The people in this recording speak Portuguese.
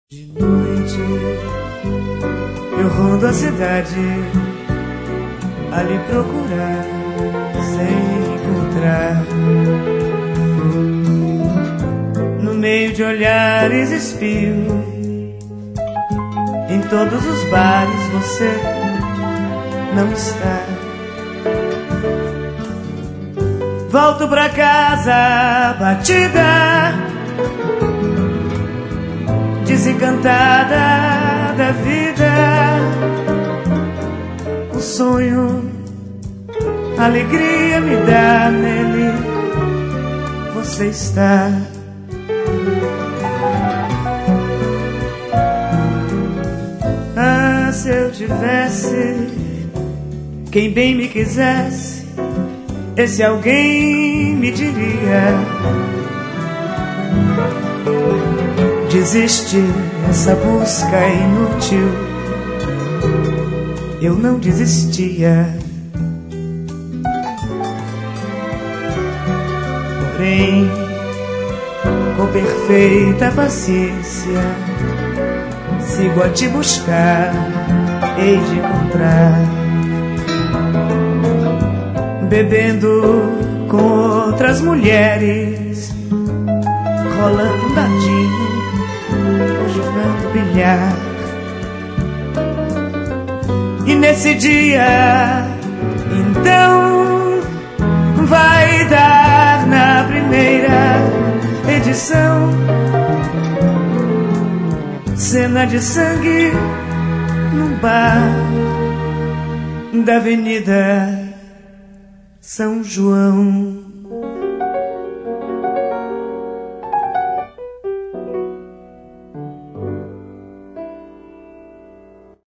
De noite eu rondo a cidade a lhe procurar sem encontrar. No meio de olhares espio, em todos os bares você não está. Volto pra casa batida, desencantada da vida. O sonho, a alegria me dá, nele você está. Ah, se eu tivesse quem bem me quisesse, esse alguém me diria: desiste, essa busca é inútil. Eu não desistia. Porém, com perfeita paciência, sigo a te buscar, hei de encontrar. Bebendo com outras mulheres, rolando um dadinho ou jogando bilhar. E nesse dia, então, vai dar na primeira edição cena de sangue num bar da Avenida São João.